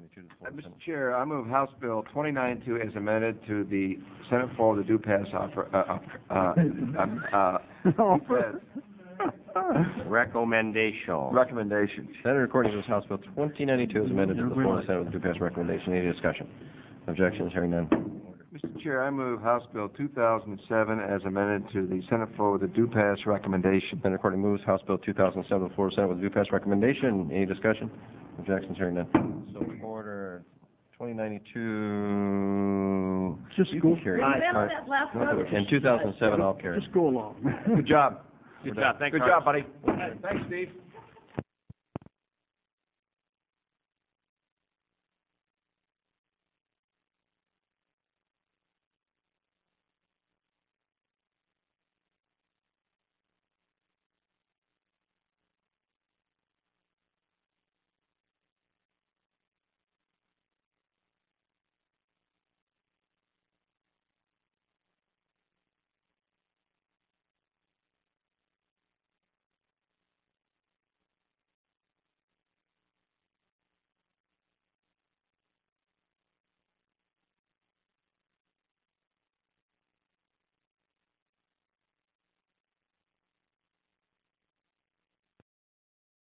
2092 to the floor. Mr. Chair, I move House Bill 2092 as amended to the Senate floor to do pass recommendation. Senator Courtney moves House Bill 2092 as amended to the floor of the Senate with due pass recommendation. Any discussion? Objections? Hearing none. Mr. Chair, I move House Bill 2007 as amended to the Senate floor with a due pass recommendation. Senator Courtney moves House Bill 2007 to the floor of the Senate with a due pass recommendation. Any discussion? Objections? Hearing none. So order 2092. Just go. Carry. Remember that last vote. And 2007, I'll carry. Just go along. Good job. Good job. Thanks, Good job, buddy. Thanks, Steve.